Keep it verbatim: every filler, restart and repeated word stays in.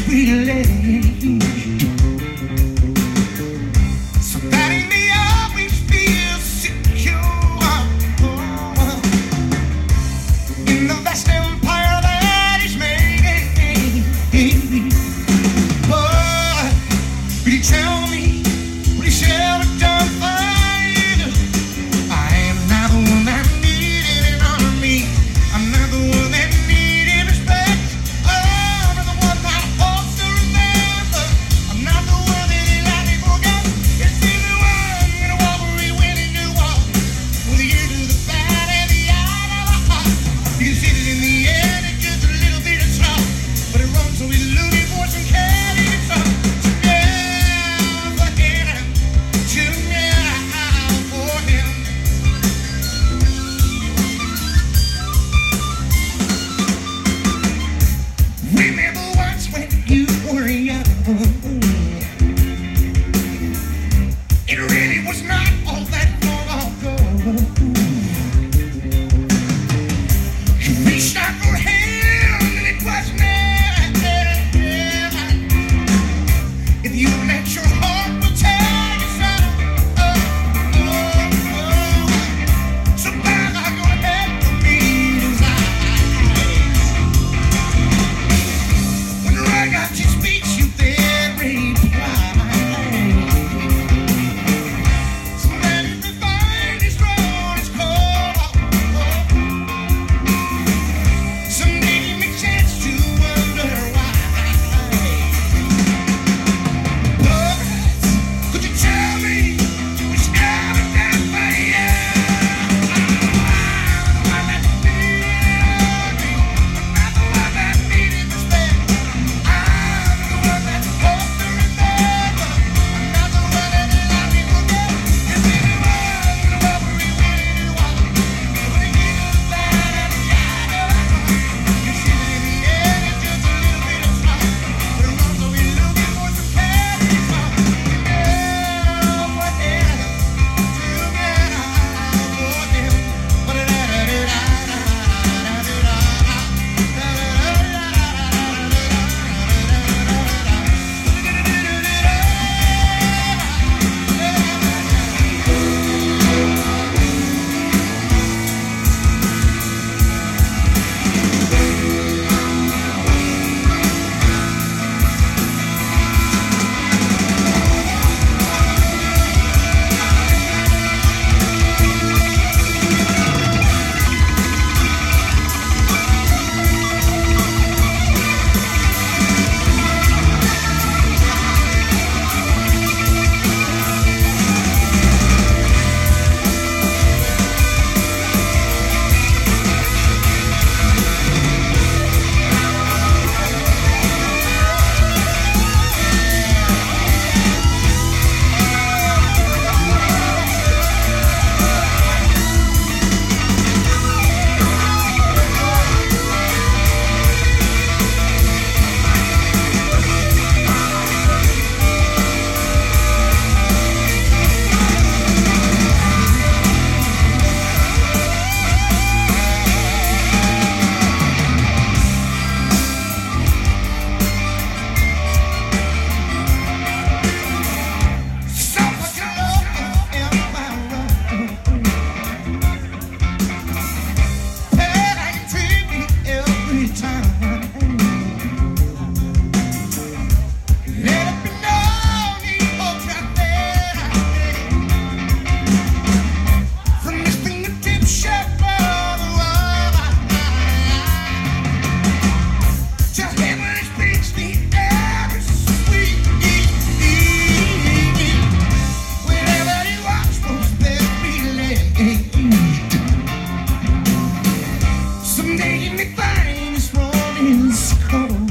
sweet lady. Somebody may always feel secure in the vast empire that is made. But will you tell me what he should have done for you? I am not the one that needed it on me. I'm not the one that needed respect. Oh, I'm not the one that hopes to remember. I'm not the one that he lightly forgot. It's in the one in a robbery when he knew all. With you do the bad and the eye of the heart. You can see that in the end it's just a little bit of trouble, but it runs so he's looking for some candy and trouble. So yeah, for him, to me, for him. Remember once when you were young, it really was not all that long ago. You reached out your hand and it was never. If you let your heart will tell you so. Oh, oh, oh. So bow your head for me tonight. When I got to speak, you then reply. So let it refine this road is cold. Someday you make sense to wonder why. But could you tell me which ever done for you? I'm not the one that needed me. I'm not the one that needed respect. I'm the one that hoped to remember. I'm not the one that let me forget. It's in the one in a robbery when he knew all. When he gave you the bad and the eye of the heart. You see that in the end it's just a little bit of trouble, but it runs so he's looking for some candy and trouble. You know what happened to me, for him. So much love in my world. But I can treat me every time. Let it be known he holds right there. From his fingertips shut all the while. To him when he speaks, the air is sweet. Whenever he walks, folks better be late. Someday you may find this morning's cold.